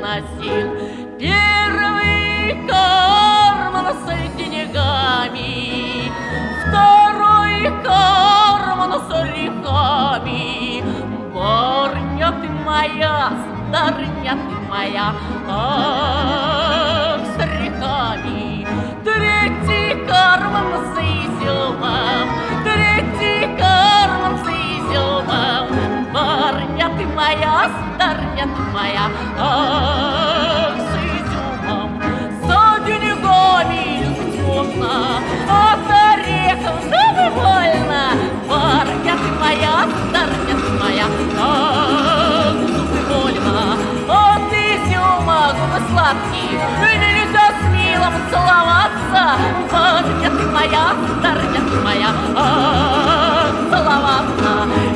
носил. Первый карман с деньгами, второй карман с орехами. Барыня ты моя, старыня ты моя, ах, с орехами. Третий карман с изюмом, третий карман с изюмом. Барыня ты моя, старыня ты моя, ах, с изюмом. За деньгами темно, от орехов добровольно. Барыня ты моя, старыня ты моя, ах, добровольно. От изюма губы сладкие, нельзя с милым целоваться. Барыня ты моя, старыня ты моя, ах, целоваться.